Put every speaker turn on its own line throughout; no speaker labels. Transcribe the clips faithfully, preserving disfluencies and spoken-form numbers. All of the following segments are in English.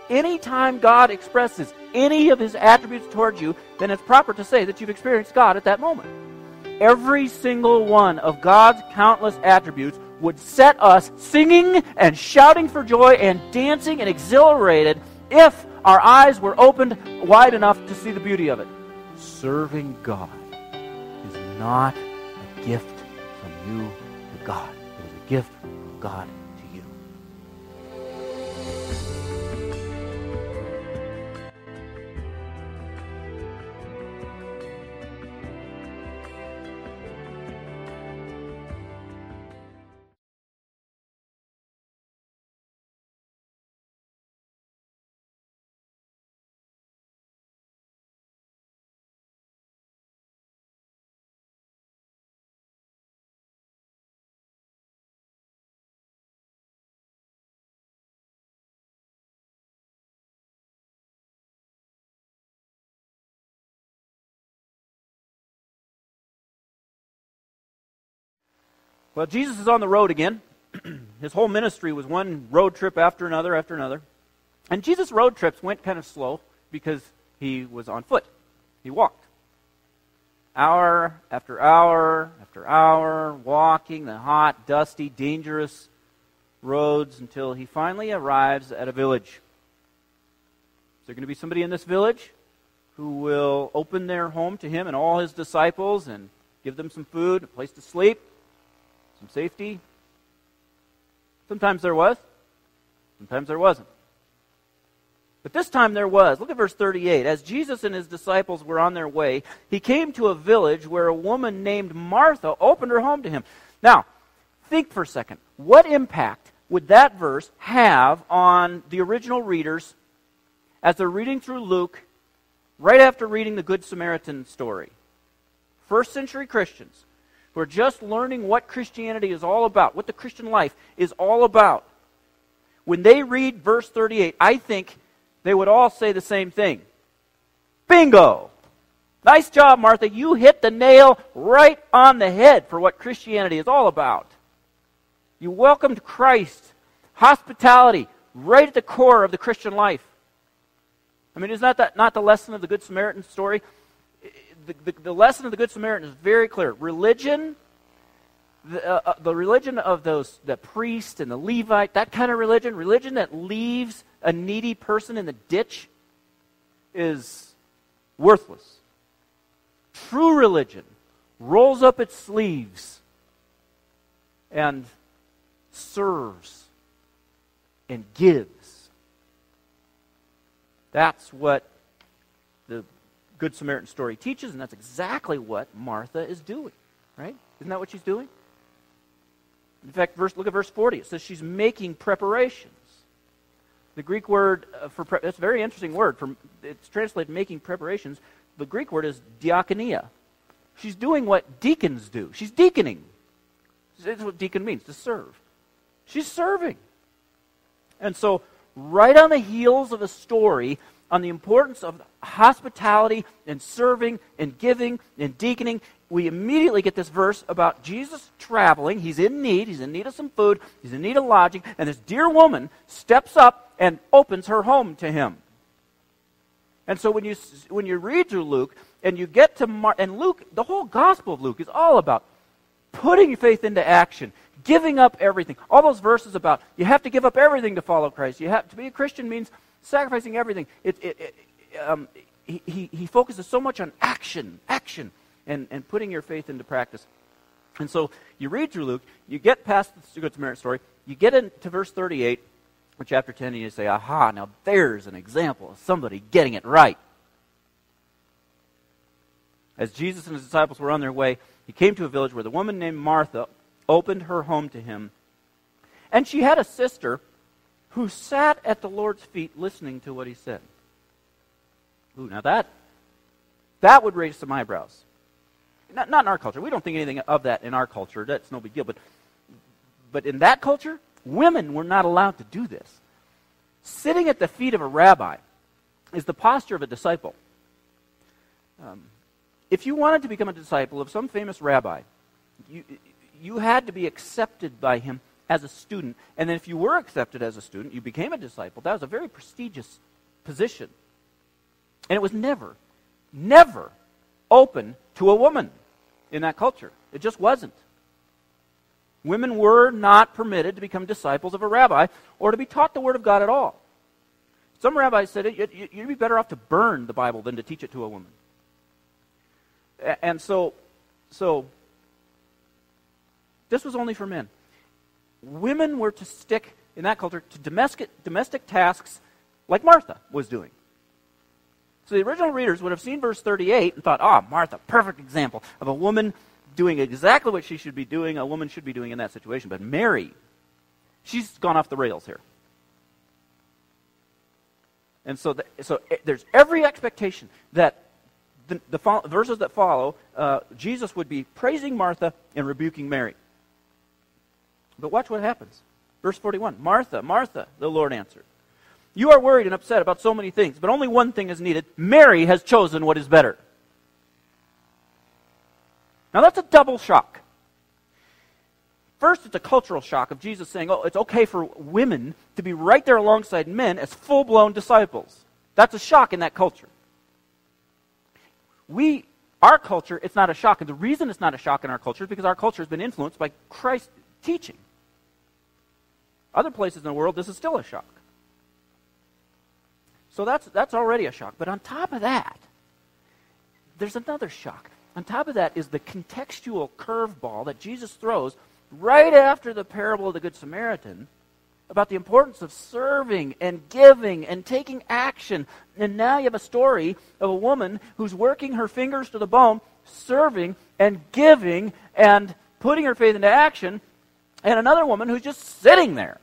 anytime God expresses any of his attributes towards you, then it's proper to say that you've experienced God at that moment. Every single one of God's countless attributes would set us singing and shouting for joy and dancing and exhilarated if our eyes were opened wide enough to see the beauty of it. Serving God is not a gift from you to God. It is a gift from God to you. Well, Jesus is on the road again. His whole ministry was one road trip after another after another. And Jesus' road trips went kind of slow because he was on foot. He walked. Hour after hour after hour, walking the hot, dusty, dangerous roads until he finally arrives at a village. Is there going to be somebody in this village who will open their home to him and all his disciples and give them some food, a place to sleep, some safety? Sometimes there was. Sometimes there wasn't. But this time there was. Look at verse thirty-eight. As Jesus and his disciples were on their way, he came to a village where a woman named Martha opened her home to him. Now, think for a second. What impact would that verse have on the original readers as they're reading through Luke right after reading the Good Samaritan story? First century Christians who are just learning what Christianity is all about, what the Christian life is all about. When they read verse thirty-eight, I think they would all say the same thing. Bingo! Nice job, Martha. You hit the nail right on the head for what Christianity is all about. You welcomed Christ, hospitality, right at the core of the Christian life. I mean, is not that not the lesson of the Good Samaritan story? The, the, the lesson of the Good Samaritan is very clear. Religion, the, uh, the religion of those, the priest and the Levite, that kind of religion, religion that leaves a needy person in the ditch, is worthless. True religion rolls up its sleeves and serves and gives. That's what the Good Samaritan story teaches, and that's exactly what Martha is doing, right? Isn't that what she's doing? In fact, verse, look at verse forty. It says she's making preparations. The Greek word for pre- that's a very interesting word. For, it's translated making preparations. The Greek word is diakonia. She's doing what deacons do. She's deaconing. That's what deacon means, to serve. She's serving. And so, right on the heels of a story on the importance of hospitality and serving and giving and deaconing, we immediately get this verse about Jesus traveling. He's in need. He's in need of some food. He's in need of lodging. And this dear woman steps up and opens her home to him. And so when you when you read through Luke and you get to Mark, and Luke, the whole Gospel of Luke is all about putting faith into action, giving up everything. All those verses about you have to give up everything to follow Christ. You have to be a Christian means sacrificing everything. It, it, it, um, he, he, he focuses so much on action, action, and, and putting your faith into practice. And so you read through Luke, you get past the Good Samaritan story, you get into verse thirty-eight of chapter ten, and you say, aha, now there's an example of somebody getting it right. As Jesus and his disciples were on their way, he came to a village where the woman named Martha opened her home to him. And she had a sister who sat at the Lord's feet listening to what he said. Ooh, now that, that would raise some eyebrows. Not, not in our culture. We don't think anything of that in our culture. That's no big deal. But, but in that culture, women were not allowed to do this. Sitting at the feet of a rabbi is the posture of a disciple. Um, if you wanted to become a disciple of some famous rabbi, you, you had to be accepted by him as a student. And then if you were accepted as a student, you became a disciple. That was a very prestigious position. And it was never, never open to a woman in that culture. It just wasn't. Women were not permitted to become disciples of a rabbi or to be taught the Word of God at all. Some rabbis said it, you'd be better off to burn the Bible than to teach it to a woman. And so, so this was only for men. Women were to stick, in that culture, to domestic, domestic tasks like Martha was doing. So the original readers would have seen verse thirty-eight and thought, ah, Martha, perfect example of a woman doing exactly what she should be doing, a woman should be doing in that situation. But Mary, she's gone off the rails here. And so, the, so it, there's every expectation that the, the fo- verses that follow, uh, Jesus would be praising Martha and rebuking Mary. But watch what happens. Verse forty-one, Martha, Martha, the Lord answered, you are worried and upset about so many things, but only one thing is needed. Mary has chosen what is better. Now that's a double shock. First, it's a cultural shock of Jesus saying, oh, it's okay for women to be right there alongside men as full-blown disciples. That's a shock in that culture. We, our culture, it's not a shock. And the reason it's not a shock in our culture is because our culture has been influenced by Christ's teaching. Other places in the world, this is still a shock. So that's, that's already a shock. But on top of that, there's another shock. On top of that is the contextual curveball that Jesus throws right after the parable of the Good Samaritan about the importance of serving and giving and taking action. And now you have a story of a woman who's working her fingers to the bone, serving and giving and putting her faith into action, and another woman who's just sitting there.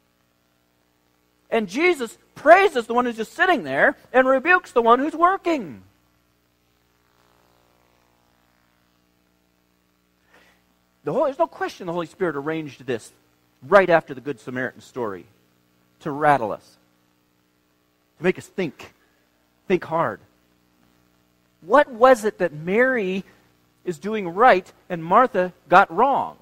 And Jesus praises the one who's just sitting there and rebukes the one who's working. The Holy, there's no question the Holy Spirit arranged this right after the Good Samaritan story to rattle us, to make us think, think hard. What was it that Mary is doing right and Martha got wrong?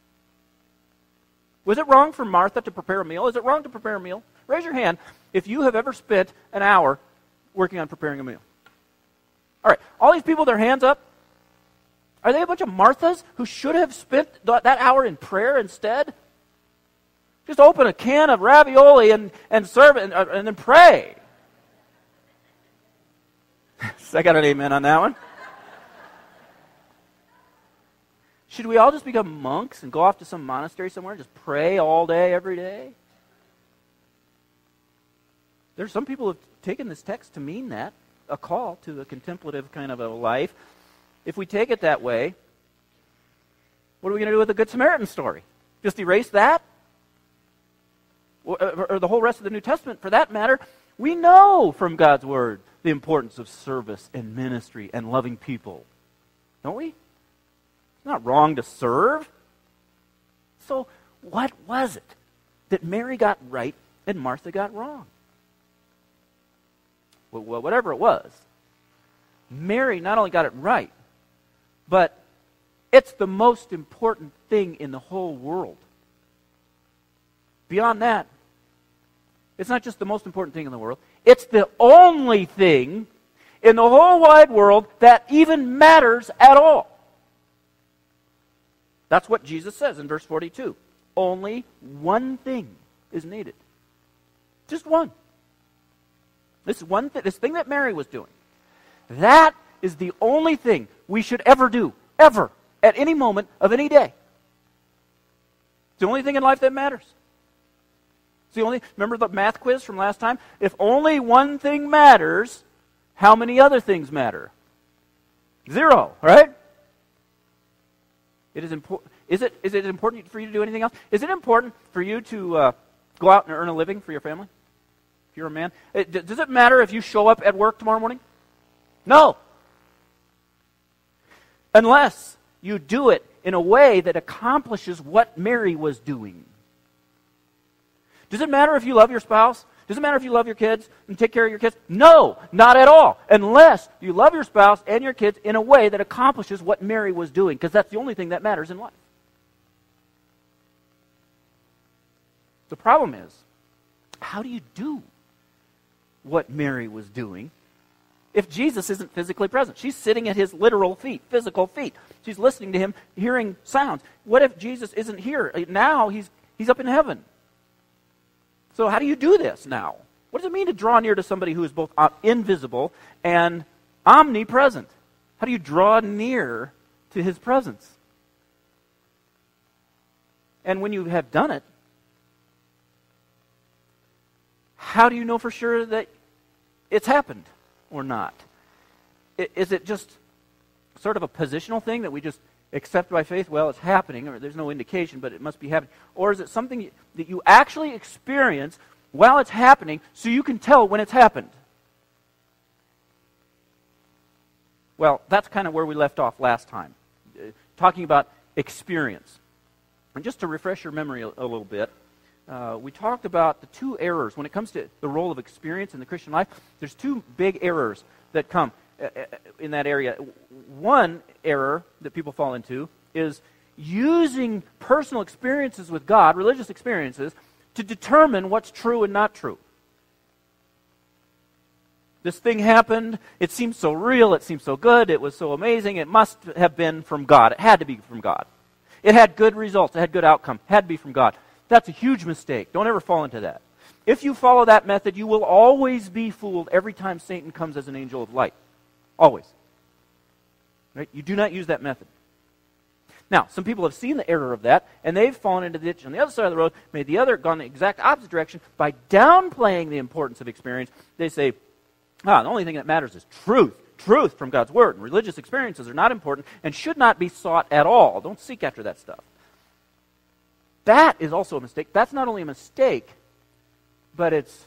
Was it wrong for Martha to prepare a meal? Is it wrong to prepare a meal? Raise your hand if you have ever spent an hour working on preparing a meal. All right, all these people with their hands up, are they a bunch of Marthas who should have spent that hour in prayer instead? Just open a can of ravioli and, and serve it and, uh, and then pray. I got an amen on that one. Should we all just become monks and go off to some monastery somewhere and just pray all day, every day? There's some people who have taken this text to mean that, a call to a contemplative kind of a life. If we take it that way, what are we going to do with the Good Samaritan story? Just erase that? Or, or the whole rest of the New Testament, for that matter? We know from God's Word the importance of service and ministry and loving people. Don't we? It's not wrong to serve. So what was it that Mary got right and Martha got wrong? Well, whatever it was, Mary not only got it right, but it's the most important thing in the whole world. Beyond that, it's not just the most important thing in the world, it's the only thing in the whole wide world that even matters at all. That's what Jesus says in verse forty-two. Only one thing is needed. Just one. This one th- this thing that Mary was doing. That is the only thing we should ever do, ever, at any moment of any day. It's the only thing in life that matters. It's the only, remember the math quiz from last time? If only one thing matters, how many other things matter? Zero, right? It is important. Is it, is it important for you to do anything else? Is it important for you to uh, go out and earn a living for your family? If you're a man? It, does it matter if you show up at work tomorrow morning? No. Unless you do it in a way that accomplishes what Mary was doing. Does it matter if you love your spouse? Does it matter if you love your kids and take care of your kids? No, not at all. Unless you love your spouse and your kids in a way that accomplishes what Mary was doing, because that's the only thing that matters in life. The problem is, how do you do what Mary was doing if Jesus isn't physically present? She's sitting at his literal feet, physical feet. She's listening to him, hearing sounds. What if Jesus isn't here? Now he's he's up in heaven. So how do you do this now? What does it mean to draw near to somebody who is both invisible and omnipresent? How do you draw near to his presence? And when you have done it, how do you know for sure that it's happened or not? Is it just sort of a positional thing that we just accept by faith? Well, it's happening, or there's no indication, but it must be happening. Or is it something that you actually experience while it's happening so you can tell when it's happened? Well, that's kind of where we left off last time, uh, talking about experience. And just to refresh your memory a, a little bit, uh, we talked about the two errors. When it comes to the role of experience in the Christian life, there's two big errors that come uh, in that area. One error that people fall into is using personal experiences with God, religious experiences, to determine what's true and not true. This thing happened, it seems so real, it seems so good, it was so amazing, it must have been from God. It had to be from God. It had good results, it had good outcome, it had to be from God. That's a huge mistake. Don't ever fall into that. If you follow that method, you will always be fooled every time Satan comes as an angel of light. Always. Right? You do not use that method. Now, some people have seen the error of that, and they've fallen into the ditch on the other side of the road, made the other, gone the exact opposite direction. By downplaying the importance of experience, they say, ah, the only thing that matters is truth. Truth from God's Word. And religious experiences are not important and should not be sought at all. Don't seek after that stuff. That is also a mistake. That's not only a mistake, but it's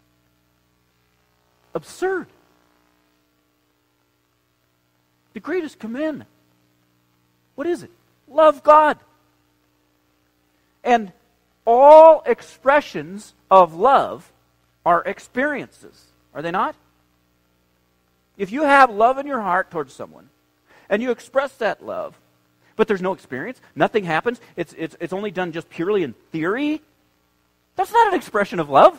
absurd. The greatest commandment. What is it? Love God. And all expressions of love are experiences. Are they not? If you have love in your heart towards someone, and you express that love, but there's no experience, nothing happens, it's, it's, it's only done just purely in theory, that's not an expression of love.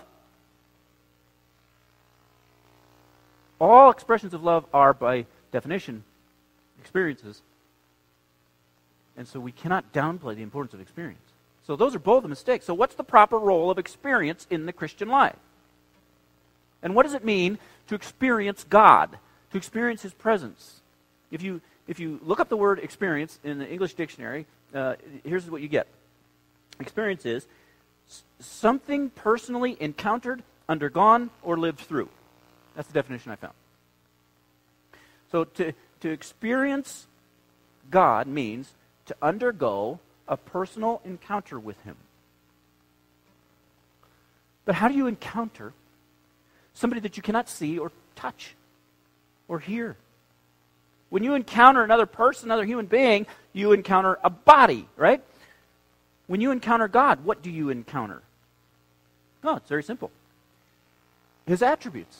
All expressions of love are, by definition, experiences. And so we cannot downplay the importance of experience. So those are both a mistake. So what's the proper role of experience in the Christian life? And what does it mean to experience God, to experience His presence? If you if you look up the word experience in the English dictionary, uh, here's what you get. Experience is something personally encountered, undergone, or lived through. That's the definition I found. So to, to experience God means to undergo a personal encounter with Him. But how do you encounter somebody that you cannot see or touch or hear? When you encounter another person, another human being, you encounter a body, right? When you encounter God, what do you encounter? No, it's very simple. His attributes.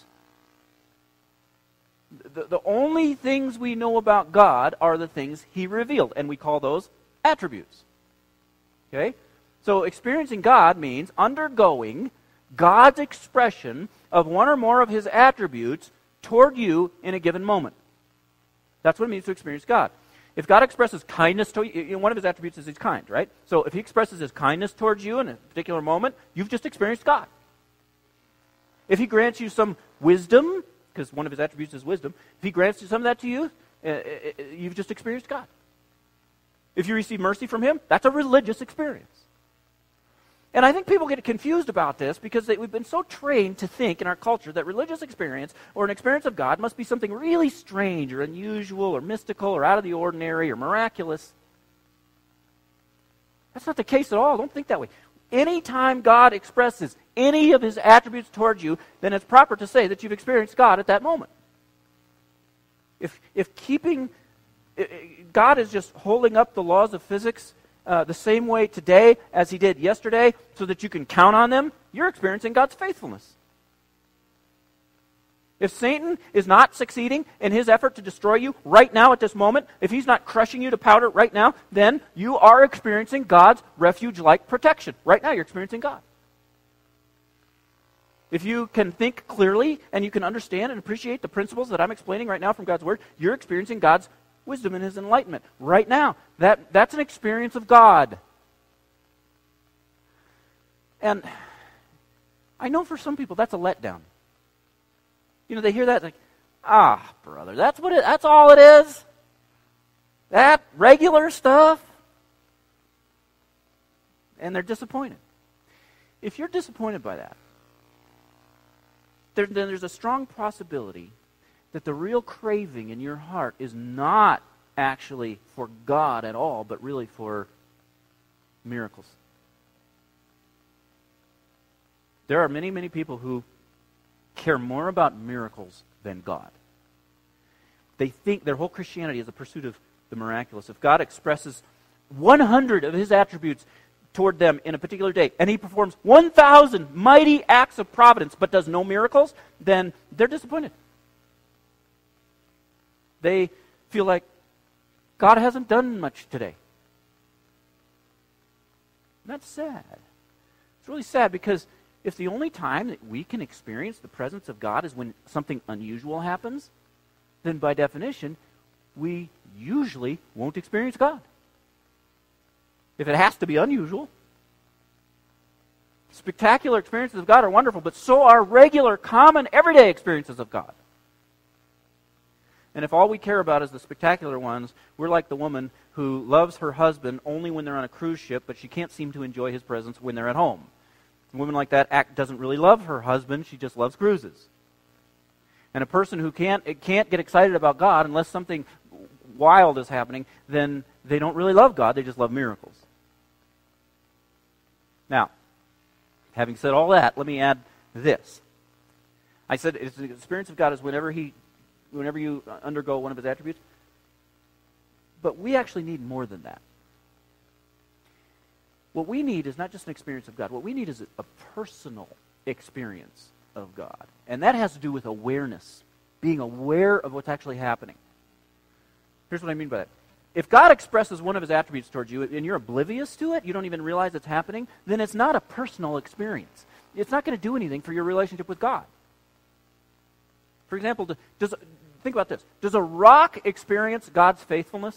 The, the only things we know about God are the things He revealed, and we call those attributes. Okay? So experiencing God means undergoing God's expression of one or more of His attributes toward you in a given moment. That's what it means to experience God. If God expresses kindness to you, you know, one of His attributes is He's kind, right? So if He expresses His kindness towards you in a particular moment, you've just experienced God. If He grants you some wisdom, because one of His attributes is wisdom, if He grants you some of that to you, uh, you've just experienced God. If you receive mercy from Him, that's a religious experience. And I think people get confused about this because they, we've been so trained to think in our culture that religious experience or an experience of God must be something really strange or unusual or mystical or out of the ordinary or miraculous. That's not the case at all. Don't think that way. Anytime God expresses any of His attributes towards you, then it's proper to say that you've experienced God at that moment. If, if keeping, God is just holding up the laws of physics Uh, the same way today as He did yesterday so that you can count on them, you're experiencing God's faithfulness. If Satan is not succeeding in his effort to destroy you right now at this moment, if he's not crushing you to powder right now, then you are experiencing God's refuge-like protection. Right now you're experiencing God. if you can think clearly and you can understand and appreciate the principles that I'm explaining right now from God's Word, you're experiencing God's wisdom and His enlightenment right now. That, that's an experience of God. And I know for some people that's a letdown. You know, they hear that like, ah, brother, that's what it, that's all it is? That regular stuff? And they're disappointed. If you're disappointed by that, there, then there's a strong possibility that the real craving in your heart is not actually for God at all, but really for miracles. There are many, many people who care more about miracles than God. They think their whole Christianity is a pursuit of the miraculous. If God expresses one hundred of His attributes toward them in a particular day, and He performs one thousand mighty acts of providence but does no miracles, then they're disappointed. They feel like God hasn't done much today. And that's sad. It's really sad because if the only time that we can experience the presence of God is when something unusual happens, then by definition, we usually won't experience God. If it has to be unusual. Spectacular experiences of God are wonderful, but so are regular, common, everyday experiences of God. And if all we care about is the spectacular ones, we're like the woman who loves her husband only when they're on a cruise ship, but she can't seem to enjoy his presence when they're at home. A woman like that act doesn't really love her husband, she just loves cruises. And a person who can't can't get excited about God unless something wild is happening, then they don't really love God, they just love miracles. Now, having said all that, let me add this. I said it's the experience of God is whenever he, whenever you undergo one of His attributes. But we actually need more than that. What we need is not just an experience of God. What we need is a personal experience of God. And that has to do with awareness, being aware of what's actually happening. Here's what I mean by that. If God expresses one of His attributes towards you and you're oblivious to it, you don't even realize it's happening, then it's not a personal experience. It's not going to do anything for your relationship with God. For example, does, think about this. Does a rock experience God's faithfulness?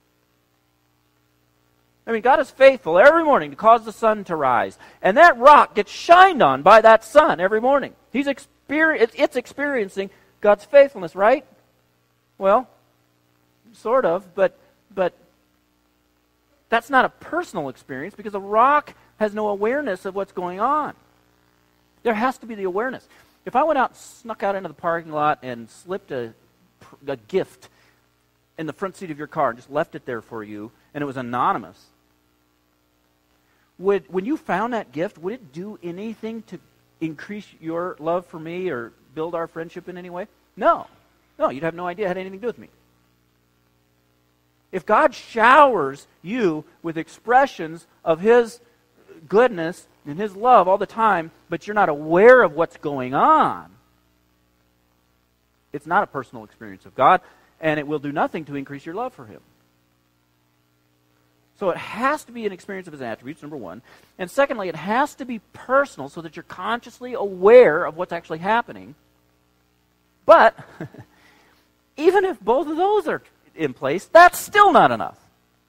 I mean, God is faithful every morning to cause the sun to rise. And that rock gets shined on by that sun every morning. He's experi- It's experiencing God's faithfulness, right? Well, sort of, but but that's not a personal experience because a rock has no awareness of what's going on. There has to be the awareness. If I went out, snuck out into the parking lot and slipped a, a gift in the front seat of your car and just left it there for you, and it was anonymous, Would, when you found that gift, would it do anything to increase your love for me or build our friendship in any way? No. No, you'd have no idea it had anything to do with me. If God showers you with expressions of His goodness and His love all the time, but you're not aware of what's going on, it's not a personal experience of God, and it will do nothing to increase your love for Him. So it has to be an experience of His attributes, number one. And secondly, it has to be personal so that you're consciously aware of what's actually happening. But even if both of those are in place, that's still not enough.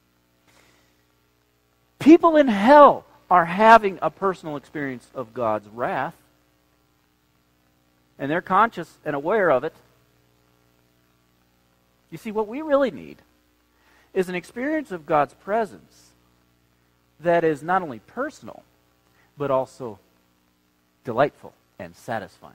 People in hell are having a personal experience of God's wrath. And they're conscious and aware of it. You see, what we really need is an experience of God's presence that is not only personal, but also delightful and satisfying.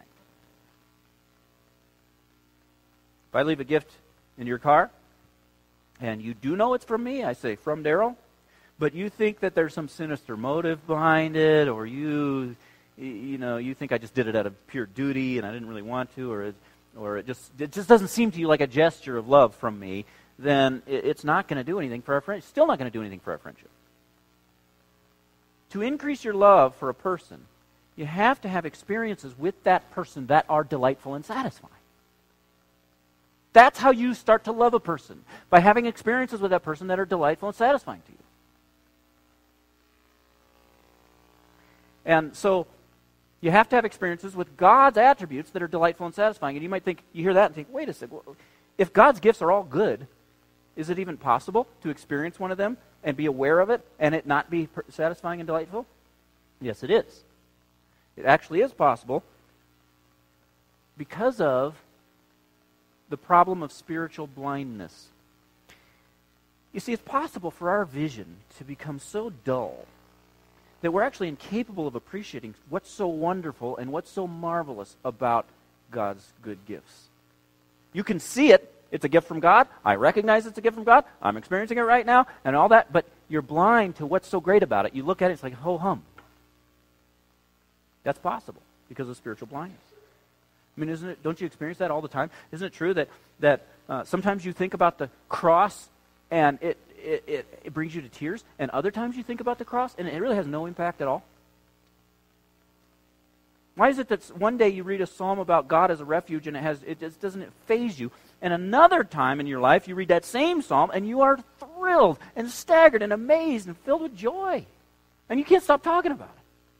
If I leave a gift in your car, and you do know it's from me, I say, from Daryl, but you think that there's some sinister motive behind it, or you, you know, you think I just did it out of pure duty and I didn't really want to, or it, or it just it just doesn't seem to you like a gesture of love from me, then it's not going to do anything for our friendship. It's still not going to do anything for our friendship. To increase your love for a person, you have to have experiences with that person that are delightful and satisfying. That's how you start to love a person, by having experiences with that person that are delightful and satisfying to you. And so, You have to have experiences with God's attributes that are delightful and satisfying. And you might think, you hear that and think, wait a second, well, if God's gifts are all good, is it even possible to experience one of them and be aware of it and it not be satisfying and delightful? Yes, it is. It actually is possible because of the problem of spiritual blindness. You see, it's possible for our vision to become so dull that we're actually incapable of appreciating what's so wonderful and what's so marvelous about God's good gifts. You can see it. It's a gift from God. I recognize it's a gift from God. I'm experiencing it right now and all that, but you're blind to what's so great about it. You look at it, it's like ho-hum. That's possible because of spiritual blindness. I mean, isn't it? Don't you experience that all the time? Isn't it true that that uh, sometimes you think about the cross and it, it, it, it brings you to tears, and other times you think about the cross and it really has no impact at all? Why is it that one day you read a psalm about God as a refuge and it has it just doesn't it faze you, and another time in your life you read that same psalm and you are thrilled and staggered and amazed and filled with joy, and you can't stop talking about it?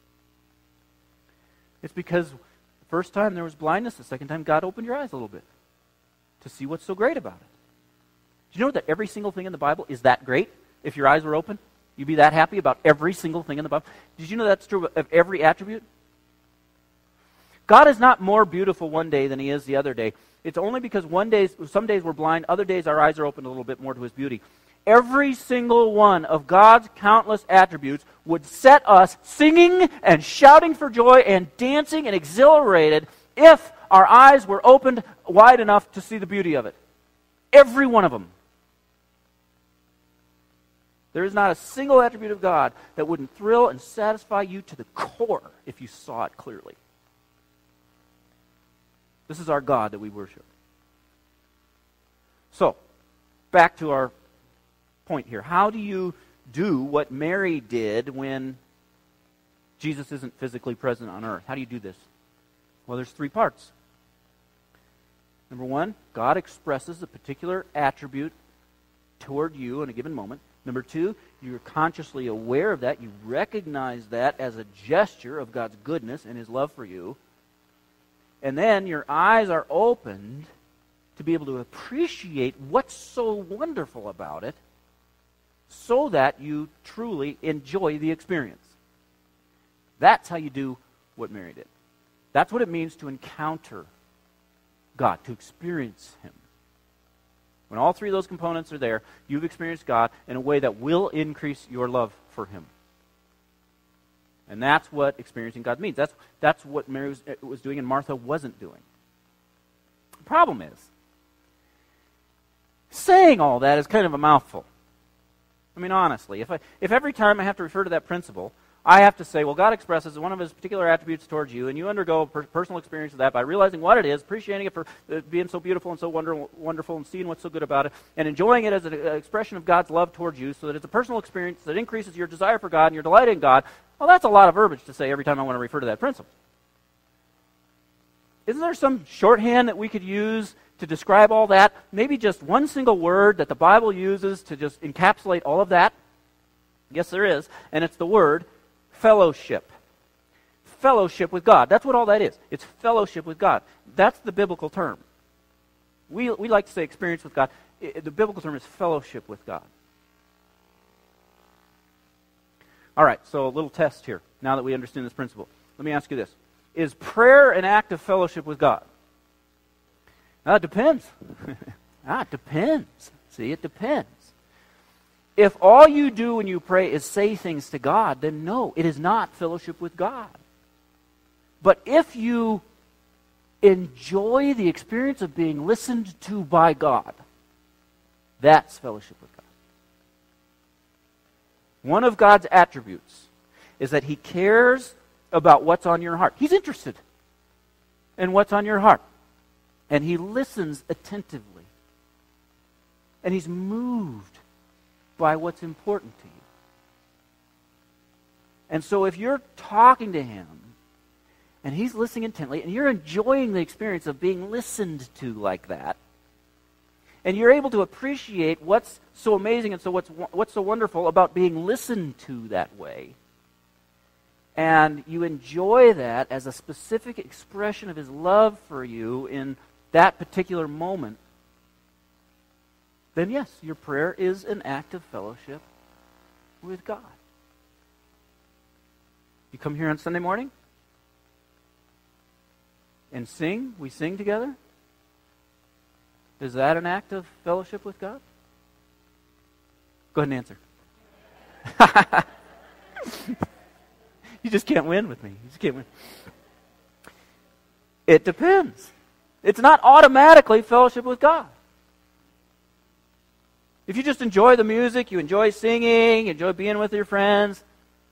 It's because the first time there was blindness, the second time God opened your eyes a little bit to see what's so great about it. Do you know that every single thing in the Bible is that great? If your eyes were open, you'd be that happy about every single thing in the Bible. Did you know that's true of every attribute? God is not more beautiful one day than he is the other day. It's only because one day, some days we're blind, other days our eyes are open a little bit more to his beauty. Every single one of God's countless attributes would set us singing and shouting for joy and dancing and exhilarated if our eyes were opened wide enough to see the beauty of it. Every one of them. There is not a single attribute of God that wouldn't thrill and satisfy you to the core if you saw it clearly. This is our God that we worship. So, back to our point here. How do you do what Mary did when Jesus isn't physically present on earth? How do you do this? Well, there's three parts. Number one, God expresses a particular attribute toward you in a given moment. Number two, you're consciously aware of that. You recognize that as a gesture of God's goodness and his love for you. And then your eyes are opened to be able to appreciate what's so wonderful about it so that you truly enjoy the experience. That's how you do what Mary did. That's what it means to encounter God, to experience him. When all three of those components are there, you've experienced God in a way that will increase your love for him. And that's what experiencing God means. That's, that's what Mary was, was doing and Martha wasn't doing. The problem is, saying all that is kind of a mouthful. I mean, honestly, if I, if every time I have to refer to that principle, I have to say, well, God expresses one of his particular attributes towards you, and you undergo a per- personal experience of that by realizing what it is, appreciating it for uh, being so beautiful and so wonder- wonderful, and seeing what's so good about it, and enjoying it as an expression of God's love towards you, so that it's a personal experience that increases your desire for God and your delight in God. Well, that's a lot of verbiage to say every time I want to refer to that principle. Isn't there some shorthand that we could use to describe all that? Maybe just one single word that the Bible uses to just encapsulate all of that? Yes, there is, and it's the word fellowship. Fellowship with God. That's what all that is. It's fellowship with God. That's the biblical term. We, we like to say experience with God. It, the biblical term is fellowship with God. All right, so a little test here, now that we understand this principle. Let me ask you this. Is prayer an act of fellowship with God? Now, it depends. ah, it depends. See, it depends. If all you do when you pray is say things to God, then no, it is not fellowship with God. But if you enjoy the experience of being listened to by God, that's fellowship with God. One of God's attributes is that he cares about what's on your heart. He's interested in what's on your heart. And he listens attentively. And he's moved by what's important to you. And so if you're talking to him, and he's listening intently, and you're enjoying the experience of being listened to like that, and you're able to appreciate what's so amazing and so what's what's so wonderful about being listened to that way, and you enjoy that as a specific expression of his love for you in that particular moment, then yes, your prayer is an act of fellowship with God. You come here on Sunday morning and sing, we sing together. Is that an act of fellowship with God? Go ahead and answer. You just can't win with me. You just can't win. It depends. It's not automatically fellowship with God. If you just enjoy the music, you enjoy singing, you enjoy being with your friends,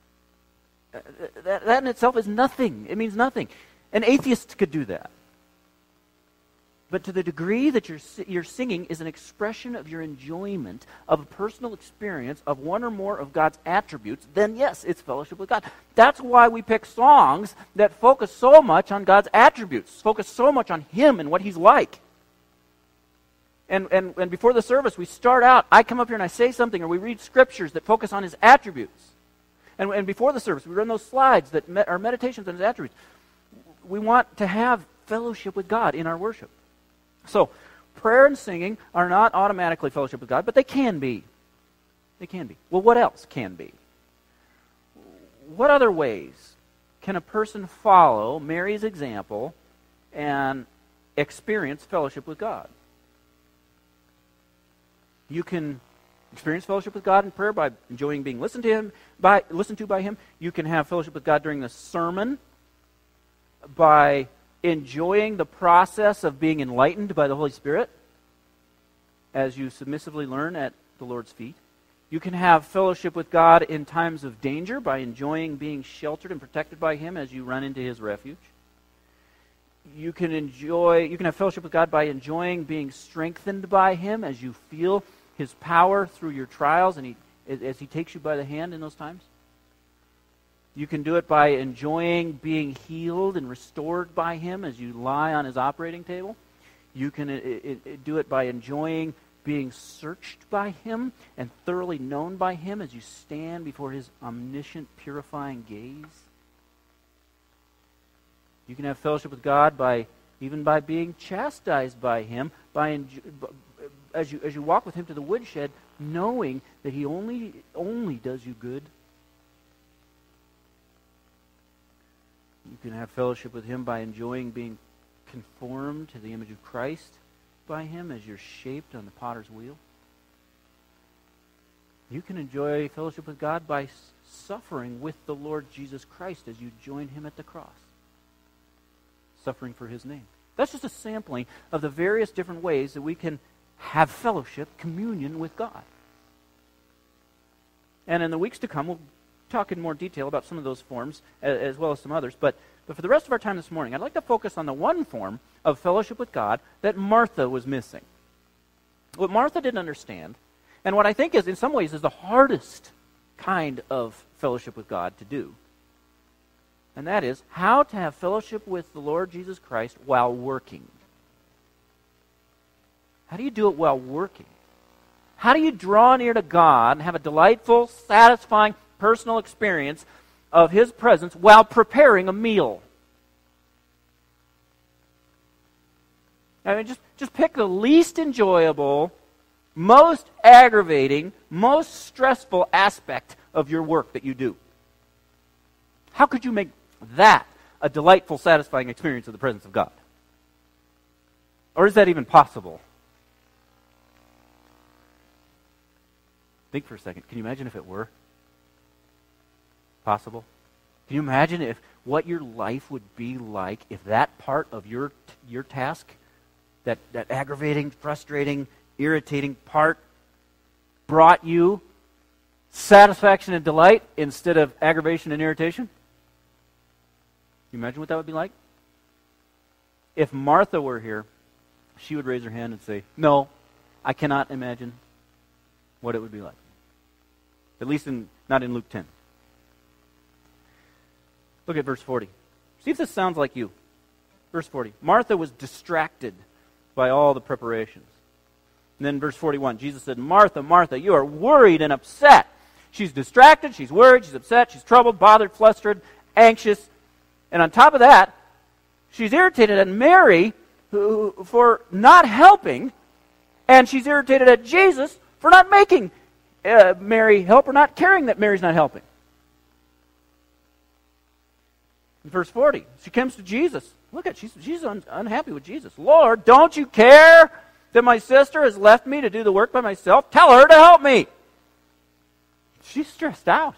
that, that in itself is nothing. It means nothing. An atheist could do that. But to the degree that your your singing is an expression of your enjoyment of a personal experience of one or more of God's attributes, then yes, it's fellowship with God. That's why we pick songs that focus so much on God's attributes, focus so much on Him and what He's like. And, and, and before the service, we start out, I come up here and I say something, or we read scriptures that focus on His attributes. And, and before the service, we run those slides that me, are meditations on His attributes. We want to have fellowship with God in our worship. So, prayer and singing are not automatically fellowship with God, but they can be. They can be. Well, what else can be? What other ways can a person follow Mary's example and experience fellowship with God? You can experience fellowship with God in prayer by enjoying being listened to Him, by listened to by Him. You can have fellowship with God during the sermon by enjoying the process of being enlightened by the Holy Spirit as you submissively learn at the Lord's feet. You can have fellowship with God in times of danger by enjoying being sheltered and protected by Him as you run into His refuge. You can enjoy, you can have fellowship with God by enjoying being strengthened by Him as you feel His power through your trials and he, as He takes you by the hand in those times. You can do it by enjoying being healed and restored by Him as you lie on His operating table. You can it, it, it do it by enjoying being searched by Him and thoroughly known by Him as you stand before His omniscient, purifying gaze. You can have fellowship with God by even by being chastised by Him, by enjo- as you as you walk with Him to the woodshed, knowing that He only only does you good. You can have fellowship with Him by enjoying being conformed to the image of Christ by Him as you're shaped on the potter's wheel. You can enjoy fellowship with God by suffering with the Lord Jesus Christ as you join Him at the cross, suffering for His name. That's just a sampling of the various different ways that we can have fellowship, communion with God. And in the weeks to come, we'll talk in more detail about some of those forms as well as some others. But, but for the rest of our time this morning, I'd like to focus on the one form of fellowship with God that Martha was missing. What Martha didn't understand, and what I think is in some ways is the hardest kind of fellowship with God to do, and that is how to have fellowship with the Lord Jesus Christ while working. How do you do it while working? How do you draw near to God and have a delightful, satisfying, personal experience of His presence while preparing a meal? I mean, just, just pick the least enjoyable, most aggravating, most stressful aspect of your work that you do. How could you make that a delightful, satisfying experience of the presence of God? Or is that even possible? Think for a second. Can you imagine if it were possible? Can you imagine if what your life would be like if that part of your your task, that, that aggravating, frustrating, irritating part, brought you satisfaction and delight instead of aggravation and irritation? Can you imagine what that would be like? If Martha were here, she would raise her hand and say, "No, I cannot imagine what it would be like." At least in, not in Luke ten. Look at verse forty. See if this sounds like you. Verse forty. Martha was distracted by all the preparations. And then verse forty-one, Jesus said, "Martha, Martha, you are worried and upset." She's distracted, she's worried, she's upset, she's troubled, bothered, flustered, anxious, and on top of that, she's irritated at Mary who, for not helping, and she's irritated at Jesus for not making uh, Mary help or not caring that Mary's not helping. In verse forty, she comes to Jesus. Look at, she's, she's un, unhappy with Jesus. Lord, don't you care that my sister has left me to do the work by myself? Tell her to help me. She's stressed out.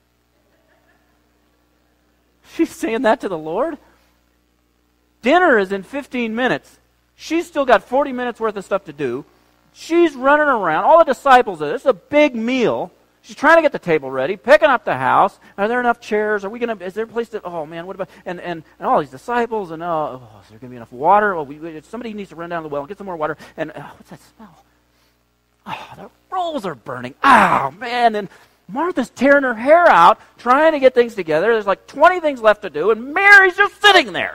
She's saying that to the Lord. Dinner is in fifteen minutes. She's still got forty minutes worth of stuff to do. She's running around. All the disciples are there. This is a big meal. She's trying to get the table ready, picking up the house. Are there enough chairs? Are we going to, is there a place to, oh man, what about, and, and, and all these disciples, and oh, oh is there going to be enough water? Oh, we, somebody needs to run down the well and get some more water. And oh, what's that smell? Oh, the rolls are burning. Oh, man. And Martha's tearing her hair out, trying to get things together. There's like twenty things left to do, and Mary's just sitting there.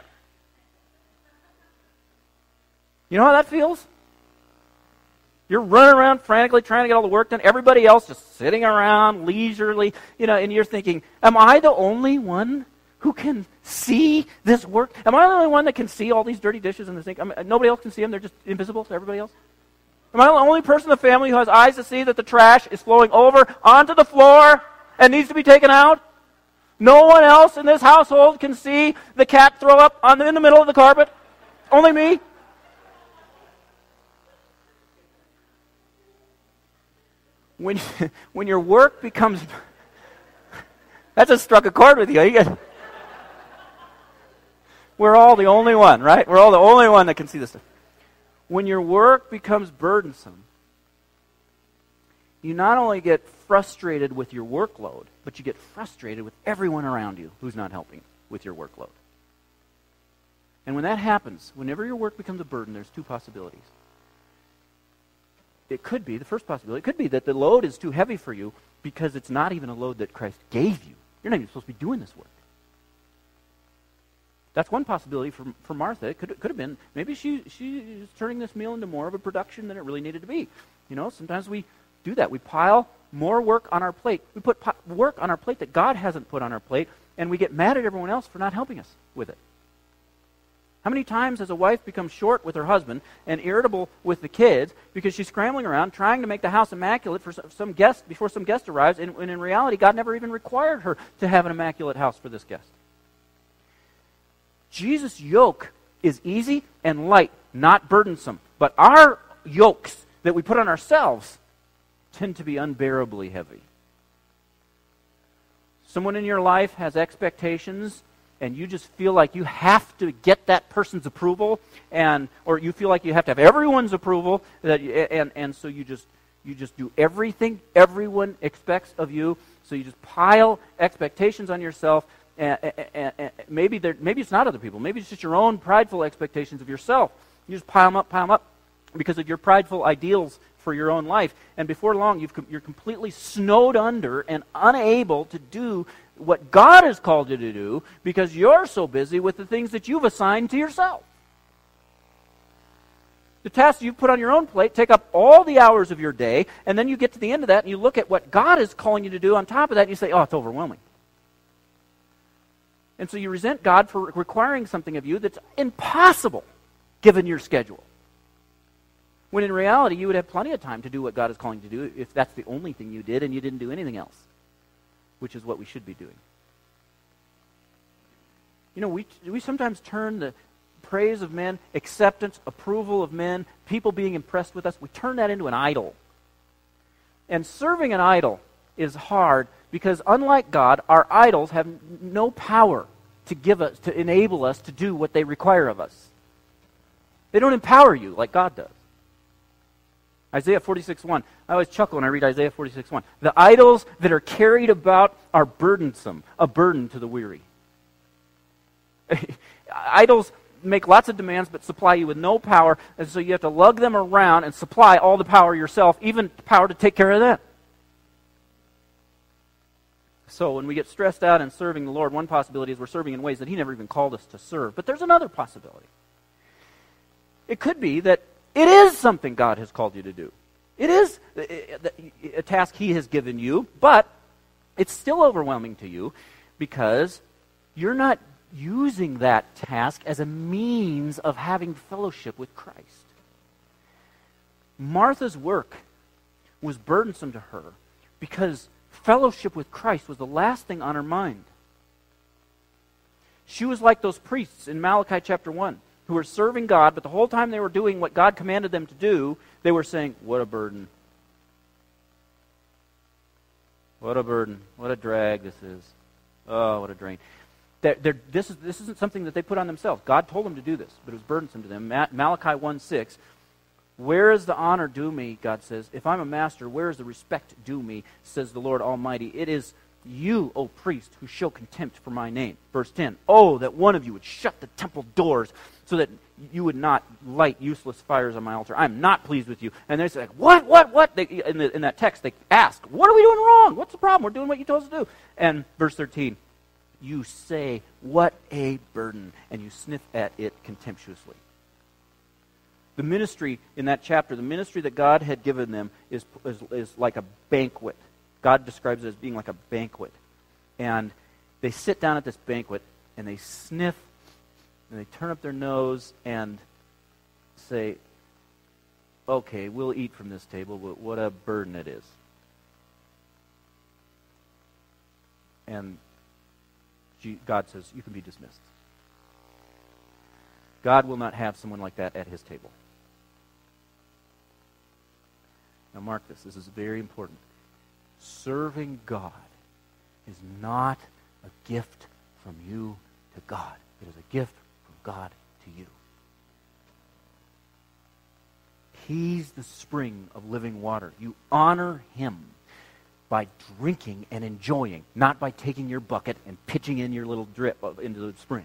You know how that feels? You're running around frantically trying to get all the work done. Everybody else just sitting around leisurely, you know, and you're thinking, am I the only one who can see this work? Am I the only one that can see all these dirty dishes in the sink? I mean, nobody else can see them. They're just invisible to everybody else. Am I the only person in the family who has eyes to see that the trash is flowing over onto the floor and needs to be taken out? No one else in this household can see the cat throw up on the, in the middle of the carpet? Only me? When, when your work becomes... That just struck a chord with you. you get, we're all the only one, right? We're all the only one that can see this stuff. When your work becomes burdensome, you not only get frustrated with your workload, but you get frustrated with everyone around you who's not helping with your workload. And when that happens, whenever your work becomes a burden, there's two possibilities. It could be, the first possibility, it could be that the load is too heavy for you because it's not even a load that Christ gave you. You're not even supposed to be doing this work. That's one possibility for, for Martha. It could, it could have been, maybe she she's turning this meal into more of a production than it really needed to be. You know, sometimes we do that. We pile more work on our plate. We put po- work on our plate that God hasn't put on our plate, and we get mad at everyone else for not helping us with it. How many times has a wife become short with her husband and irritable with the kids because she's scrambling around trying to make the house immaculate for some guest before some guest arrives, and, and in reality, God never even required her to have an immaculate house for this guest? Jesus' yoke is easy and light, not burdensome. But our yokes that we put on ourselves tend to be unbearably heavy. Someone in your life has expectations, and you just feel like you have to get that person's approval, and or you feel like you have to have everyone's approval, that and and so you just you just do everything everyone expects of you. So you just pile expectations on yourself, and, and, and maybe there maybe it's not other people, maybe it's just your own prideful expectations of yourself. You just pile them up, pile them up, because of your prideful ideals for your own life, and before long you've, you're completely snowed under and unable to do what God has called you to do because you're so busy with the things that you've assigned to yourself. The tasks you've put on your own plate take up all the hours of your day, and then you get to the end of that and you look at what God is calling you to do on top of that and you say, oh, it's overwhelming. And so you resent God for requiring something of you that's impossible given your schedule. When in reality, you would have plenty of time to do what God is calling you to do if that's the only thing you did and you didn't do anything else, which is what we should be doing. You know, we we sometimes turn the praise of men, acceptance, approval of men, people being impressed with us, we turn that into an idol. And serving an idol is hard because unlike God, our idols have no power to give us, to enable us to do what they require of us. They don't empower you like God does. Isaiah forty-six one. I always chuckle when I read Isaiah forty-six one. The idols that are carried about are burdensome, a burden to the weary. Idols make lots of demands but supply you with no power, and so you have to lug them around and supply all the power yourself, even power to take care of them. So when we get stressed out in serving the Lord, one possibility is we're serving in ways that He never even called us to serve. But there's another possibility. It could be that it is something God has called you to do. It is a task He has given you, but it's still overwhelming to you because you're not using that task as a means of having fellowship with Christ. Martha's work was burdensome to her because fellowship with Christ was the last thing on her mind. She was like those priests in Malachi chapter one who were serving God, but the whole time they were doing what God commanded them to do, they were saying, what a burden. What a burden. What a drag this is. Oh, what a drain. They're, they're, this, is, this isn't something that they put on themselves. God told them to do this, but it was burdensome to them. Ma- Malachi one six, where is the honor due me, God says. If I'm a master, where is the respect due me, says the Lord Almighty. It is you, O priest, who show contempt for my name. Verse ten, oh, that one of you would shut the temple doors so that you would not light useless fires on my altar. I'm not pleased with you. And they say, like, what, what, what? They, in, the, in that text, they ask, what are we doing wrong? What's the problem? We're doing what you told us to do. And verse thirteen, you say, what a burden, and you sniff at it contemptuously. The ministry in that chapter, the ministry that God had given them is, is, is like a banquet. God describes it as being like a banquet. And they sit down at this banquet, and they sniff, and they turn up their nose, and say, okay, we'll eat from this table, but what a burden it is. And God says, you can be dismissed. God will not have someone like that at his table. Now mark this. This is very important. Serving God is not a gift from you to God. It is a gift from God to you. He's the spring of living water. You honor him by drinking and enjoying, not by taking your bucket and pitching in your little drip into the spring.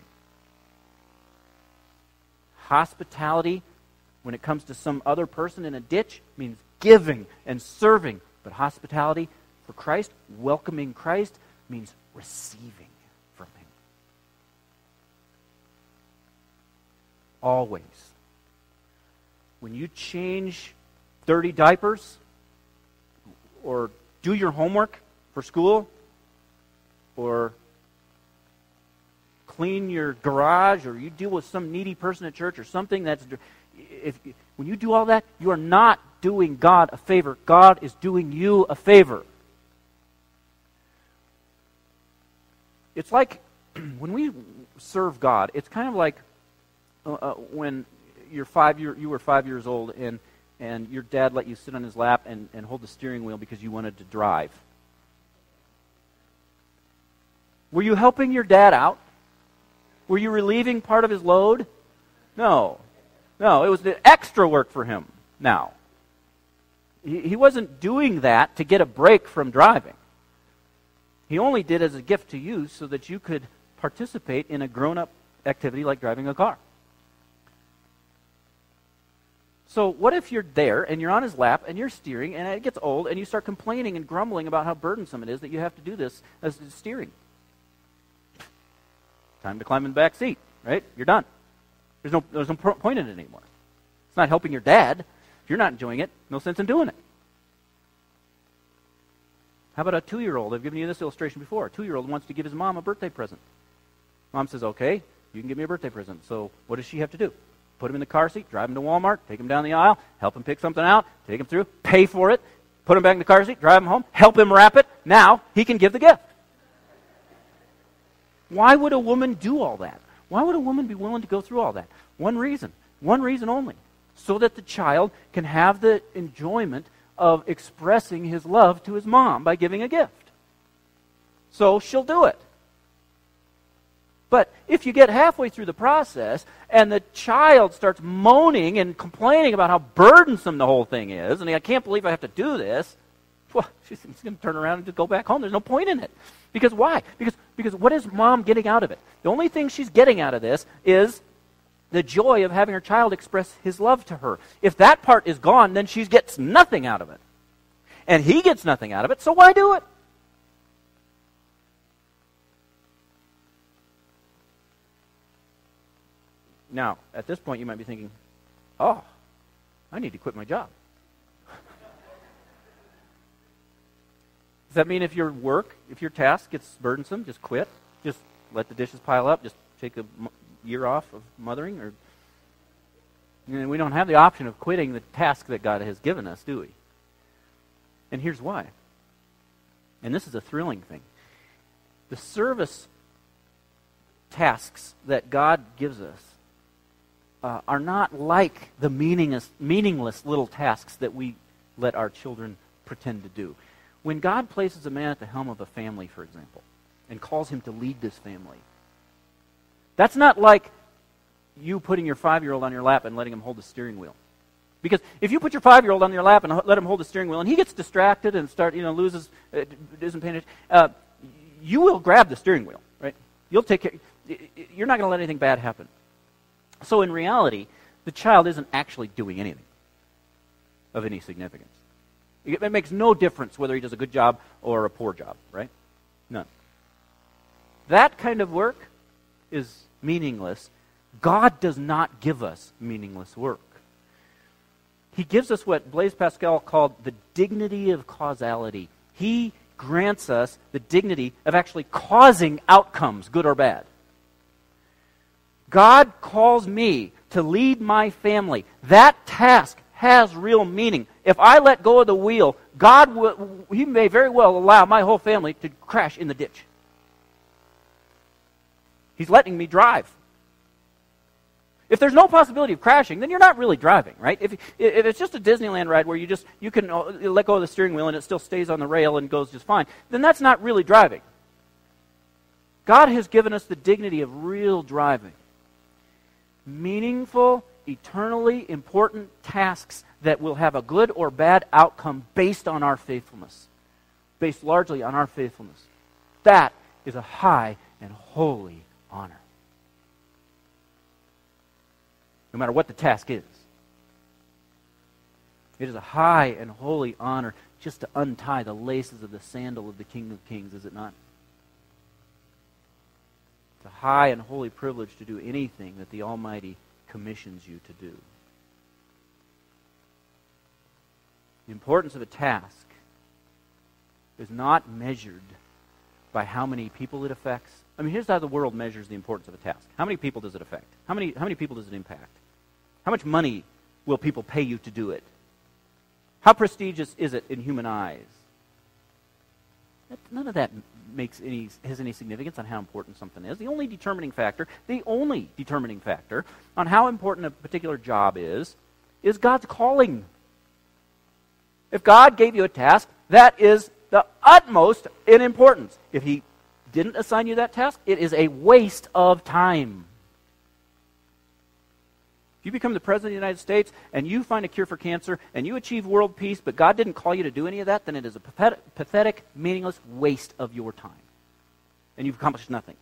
Hospitality, when it comes to some other person in a ditch, means giving and serving. But hospitality for Christ, welcoming Christ, means receiving from him. Always. When you change dirty diapers, or do your homework for school, or clean your garage, or you deal with some needy person at church or something that's, if when you do all that, you are not doing God a favor. God is doing you a favor. It's like when we serve God, it's kind of like uh, uh, when you're five year, you were five years old and and your dad let you sit on his lap and, and hold the steering wheel because you wanted to drive. Were you helping your dad out? Were you relieving part of his load? No. No, it was the extra work for him now. He, he wasn't doing that to get a break from driving. He only did as a gift to you so that you could participate in a grown-up activity like driving a car. So what if you're there and you're on his lap and you're steering and it gets old and you start complaining and grumbling about how burdensome it is that you have to do this as steering? Time to climb in the back seat, right? You're done. There's no, there's no point in it anymore. It's not helping your dad. If you're not enjoying it, no sense in doing it. How about a two-year-old? I've given you this illustration before. A two-year-old wants to give his mom a birthday present. Mom says, okay, you can give me a birthday present. So what does she have to do? Put him in the car seat, drive him to Walmart, take him down the aisle, help him pick something out, take him through, pay for it, put him back in the car seat, drive him home, help him wrap it. Now he can give the gift. Why would a woman do all that? Why would a woman be willing to go through all that? One reason. One reason only. So that the child can have the enjoyment of expressing his love to his mom by giving a gift. So she'll do it. But if you get halfway through the process and the child starts moaning and complaining about how burdensome the whole thing is, and I can't believe I have to do this, well, she's going to turn around and just go back home. There's no point in it. Because why? Because, because what is mom getting out of it? The only thing she's getting out of this is the joy of having her child express his love to her. If that part is gone, then she gets nothing out of it. And he gets nothing out of it, so why do it? Now, at this point, you might be thinking, oh, I need to quit my job. Does that mean if your work, if your task gets burdensome, just quit? Just let the dishes pile up, just take a m- year off of mothering? Or you know, we don't have the option of quitting the task that God has given us, do we? And here's why. And this is a thrilling thing. The service tasks that God gives us uh, are not like the meaningless, meaningless little tasks that we let our children pretend to do. When God places a man at the helm of a family, for example, and calls him to lead this family, that's not like you putting your five-year-old on your lap and letting him hold the steering wheel. Because if you put your five-year-old on your lap and let him hold the steering wheel, and he gets distracted and start, you know, loses, uh, isn't paying attention, uh, you will grab the steering wheel, right? You'll take care. You're not going to let anything bad happen. So in reality, the child isn't actually doing anything of any significance. It makes no difference whether he does a good job or a poor job, right? None. That kind of work is meaningless. God does not give us meaningless work. He gives us what Blaise Pascal called the dignity of causality. He grants us the dignity of actually causing outcomes, good or bad. God calls me to lead my family. That task has real meaning. If I let go of the wheel, God will, He may very well allow my whole family to crash in the ditch. He's letting me drive. If there's no possibility of crashing, then you're not really driving, right? If, if it's just a Disneyland ride where you just you can let go of the steering wheel and it still stays on the rail and goes just fine, then that's not really driving. God has given us the dignity of real driving. Meaningful, eternally important tasks that will have a good or bad outcome based on our faithfulness. Based largely on our faithfulness. That is a high and holy honor. No matter what the task is. It is a high and holy honor just to untie the laces of the sandal of the King of Kings, is it not? It's a high and holy privilege to do anything that the Almighty commissions you to do. The importance of a task is not measured by how many people it affects. I mean, here's how the world measures the importance of a task. How many people does it affect? How many, how many people does it impact? How much money will people pay you to do it? How prestigious is it in human eyes? That, none of that makes any has any significance on how important something is. The only determining factor, the only determining factor on how important a particular job is, is God's calling. If God gave you a task, that is the utmost in importance. If He didn't assign you that task, it is a waste of time. If you become the President of the United States and you find a cure for cancer and you achieve world peace, but God didn't call you to do any of that, then it is a pathetic, pathetic, meaningless waste of your time. And you've accomplished nothing.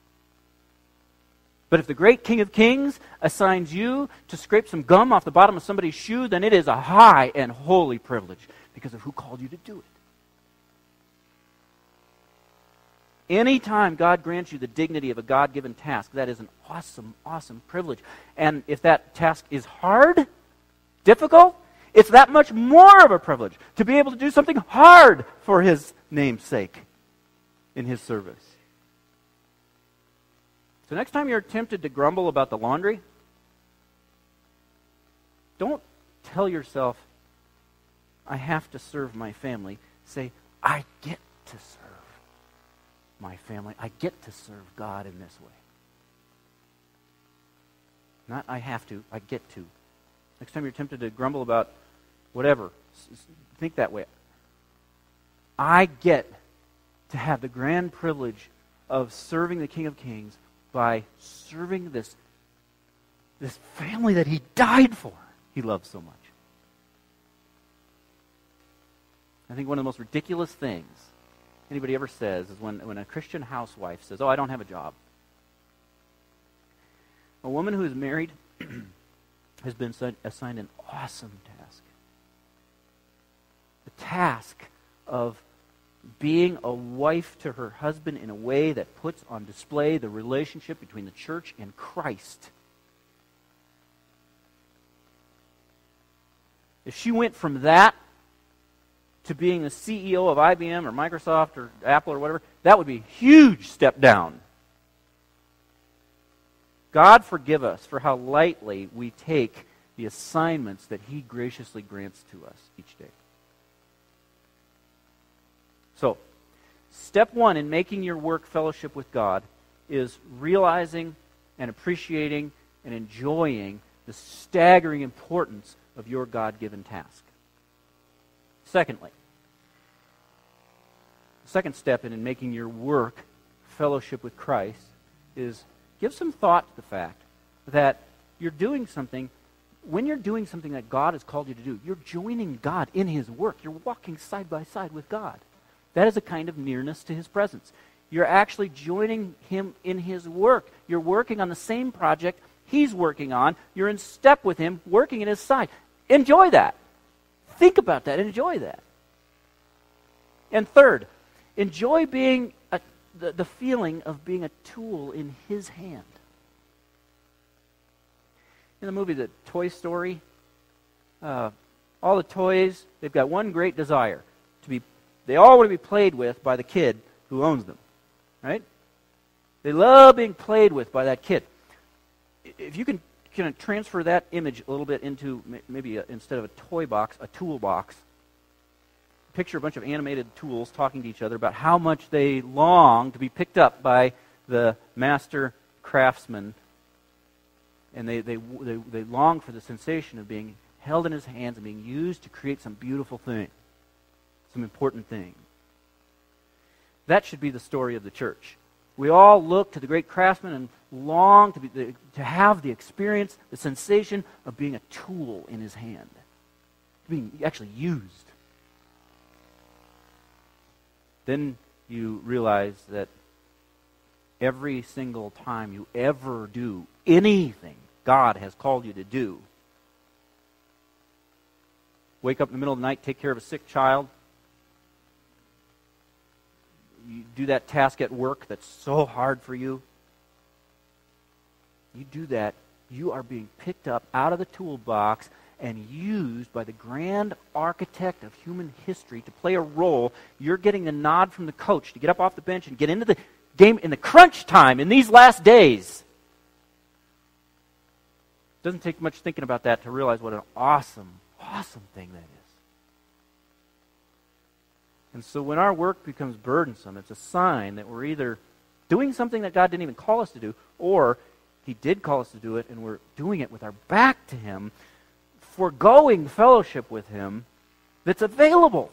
But if the great King of Kings assigns you to scrape some gum off the bottom of somebody's shoe, then it is a high and holy privilege because of who called you to do it. Anytime God grants you the dignity of a God-given task, that is an awesome, awesome privilege. And if that task is hard, difficult, it's that much more of a privilege to be able to do something hard for His name's sake in His service. So next time you're tempted to grumble about the laundry, don't tell yourself, I have to serve my family. Say, I get to serve my family. I get to serve God in this way. Not I have to, I get to. Next time you're tempted to grumble about whatever, think that way. I get to have the grand privilege of serving the King of Kings by serving this, this family that He died for. He loves so much. I think one of the most ridiculous things anybody ever says is when, when a Christian housewife says, oh, I don't have a job. A woman who is married has been assigned an awesome task. The task of being a wife to her husband in a way that puts on display the relationship between the church and Christ. If she went from that to being the C E O of I B M or Microsoft or Apple or whatever, that would be a huge step down God forgive us for how lightly we take the assignments that He graciously grants to us each day. So, step one in making your work fellowship with God is realizing and appreciating and enjoying the staggering importance of your God-given task. Secondly, the second step in, in making your work fellowship with Christ is give some thought to the fact that you're doing something, when you're doing something that God has called you to do, you're joining God in His work. You're walking side by side with God. That is a kind of nearness to His presence. You're actually joining Him in His work. You're working on the same project He's working on. You're in step with Him, working at His side. Enjoy that. Think about that. Enjoy that. And third, enjoy being a, the, the feeling of being a tool in His hand. In the movie The Toy Story, uh, all the toys, they've got one great desire. to be. They all want to be played with by the kid who owns them. Right? They love being played with by that kid. If you can kind of transfer that image a little bit into maybe a, instead of a toy box, a toolbox, picture a bunch of animated tools talking to each other about how much they long to be picked up by the master craftsman, and they, they, they, they long for the sensation of being held in his hands and being used to create some beautiful thing, some important thing. That should be the story of the church. We all look to the great craftsman and long to be the, to have the experience, the sensation of being a tool in his hand, being actually used. Then you realize that every single time you ever do anything God has called you to do, wake up in the middle of the night, take care of a sick child, you do that task at work that's so hard for you, you do that, you are being picked up out of the toolbox and used by the grand architect of human history to play a role. You're getting the nod from the coach to get up off the bench and get into the game in the crunch time in these last days. It doesn't take much thinking about that to realize what an awesome, awesome thing that is. And so when our work becomes burdensome, it's a sign that we're either doing something that God didn't even call us to do, or He did call us to do it and we're doing it with our back to Him, foregoing fellowship with Him that's available.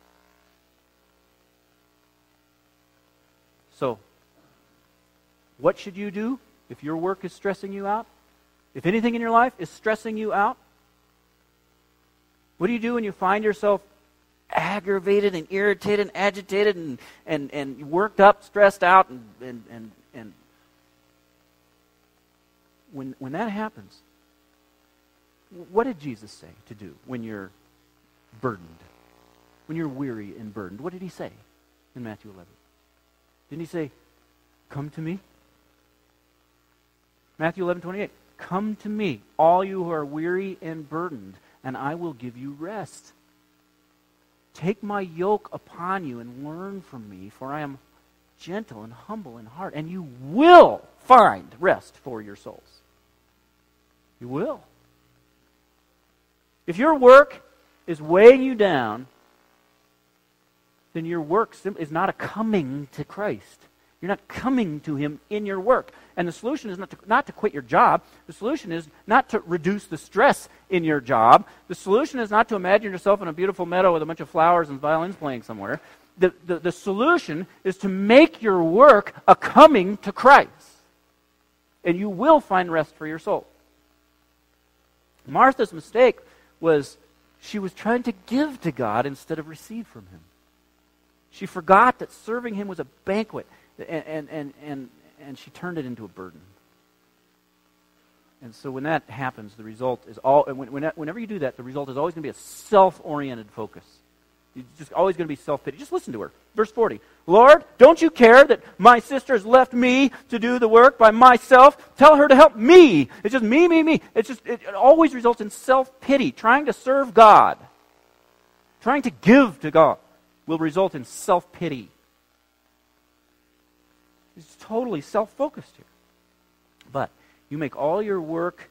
So, what should you do if your work is stressing you out? If anything in your life is stressing you out? What do you do when you find yourself aggravated and irritated and agitated and, and, and worked up, stressed out, and, and, and, and when, when that happens, what did Jesus say to do when you're burdened? When you're weary and burdened? What did He say in Matthew eleven? Didn't He say, come to me? Matthew eleven twenty-eight, come to me, all you who are weary and burdened, and I will give you rest. Take my yoke upon you and learn from me, for I am gentle and humble in heart, and you will find rest for your souls. You will. If your work is weighing you down, then your work is not a coming to Christ. You're not coming to Him in your work. And the solution is not to, not to quit your job. The solution is not to reduce the stress in your job. The solution is not to imagine yourself in a beautiful meadow with a bunch of flowers and violins playing somewhere. The, the, the solution is to make your work a coming to Christ. And you will find rest for your soul. Martha's mistake was she was trying to give to God instead of receive from Him. She forgot that serving Him was a banquet. And, and, and, and, and she turned it into a burden. And so when that happens, the result is all. And when, when, whenever you do that, the result is always going to be a self-oriented focus. It's just always going to be self-pity. Just listen to her. Verse forty. Lord, don't you care that my sister has left me to do the work by myself? Tell her to help me. It's just me, me, me. It's just it, it always results in self-pity. Trying to serve God, trying to give to God, will result in self-pity. He's totally self-focused here. But You make all your work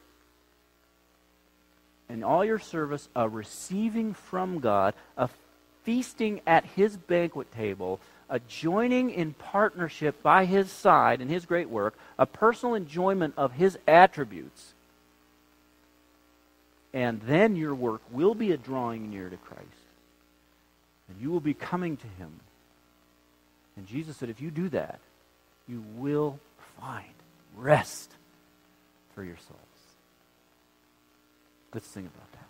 and all your service a receiving from God, a feasting at His banquet table, a joining in partnership by His side in His great work, a personal enjoyment of His attributes. And then your work will be a drawing near to Christ. And you will be coming to Him. And Jesus said, if you do that, you will find rest for your souls. Let's sing about that.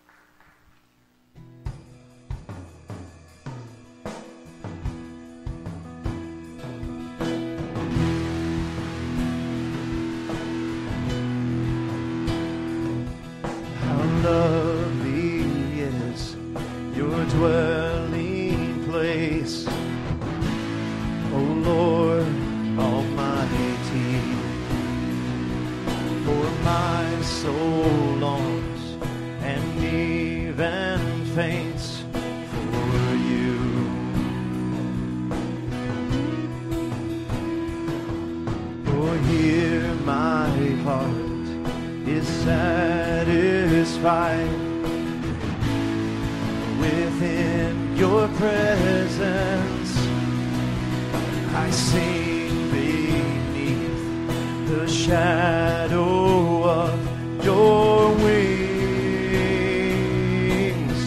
Lovely is your dwelling place, O Lord Almighty. For my soul longs and even faints for you. For here my heart is satisfied within your presence. I sing beneath the shadow of your wings.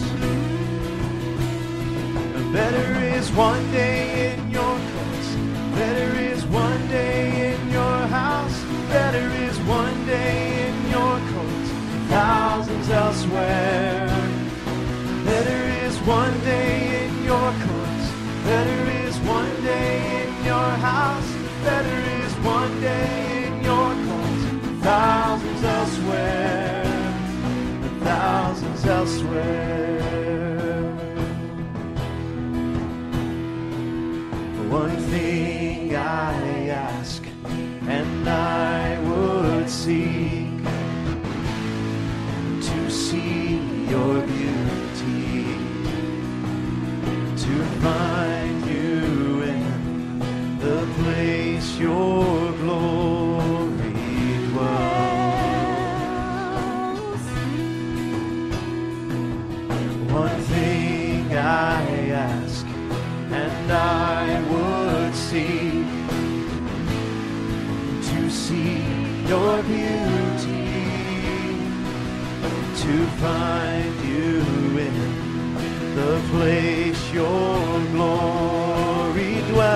Better is one day in your courts, better is one day in your house, better is one day in your courts, thousands elsewhere. Better is one day in your courts, better is one day in your house, better is one day in your courts, thousands elsewhere, thousands elsewhere. One thing I ask, and I would seek to see your beauty, to find you in the place your glory dwells. One thing I ask, and I would seek to see your beauty, to find you in the place your glory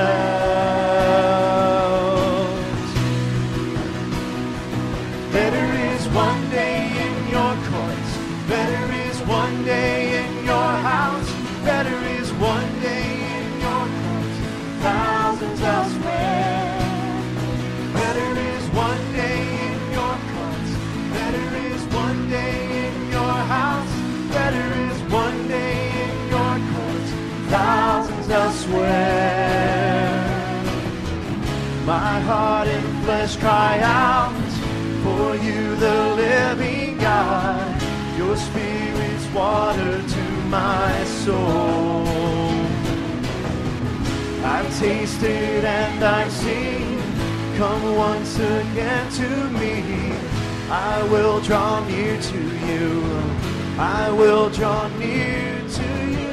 dwells. Better is one day in your courts, better is one day in your house, better is one day in your courts, thousands elsewhere. Better is one day in your courts, better is one day in your house, better is one day in your courts, thousands elsewhere. My heart and flesh cry out for you, the living God. Your Spirit's water to my soul. I've tasted and I've seen. Come once again to me. I will draw near to you. I will draw near to you.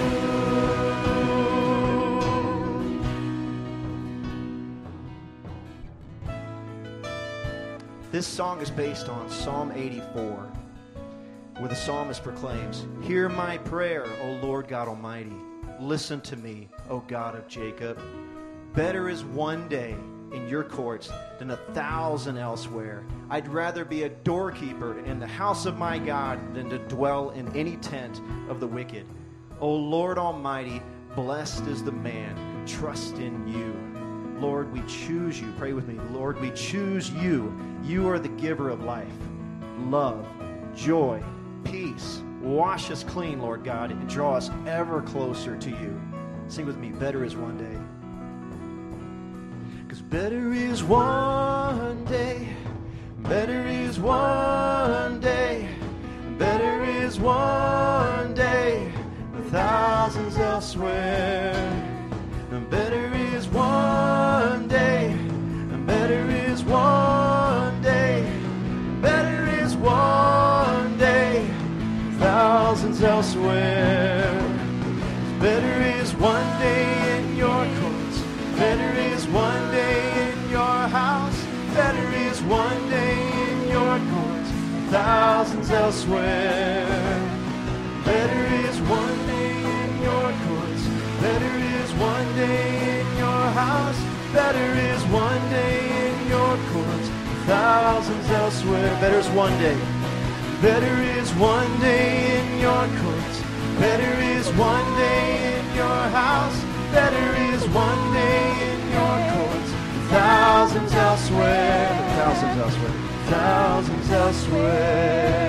This song is based on Psalm eighty-four, where the psalmist proclaims, "Hear my prayer, O Lord God Almighty. Listen to me, O God of Jacob. Better is one day in your courts than a thousand elsewhere. I'd rather be a doorkeeper in the house of my God than to dwell in any tent of the wicked. O Lord Almighty, blessed is the man who trusts in you." Lord, we choose you. Pray with me. Lord, we choose you. You are the giver of life, love, joy, peace. Wash us clean, Lord God, and draw us ever closer to you. Sing with me. Better is one day. Because better is one day, better is one day, better is one day, with thousands elsewhere. And better is one day, and better is one day, is one day in your courts. Better is one day in your house. Better is one day in your courts, thousands elsewhere. Better is one day in your courts. Better is one day in your house. Better is one day in your courts, thousands elsewhere. Better is one day. Better is one day in your courts. Better is one day in your house. Better is one day in your courts, thousands elsewhere. Thousands elsewhere. Thousands elsewhere.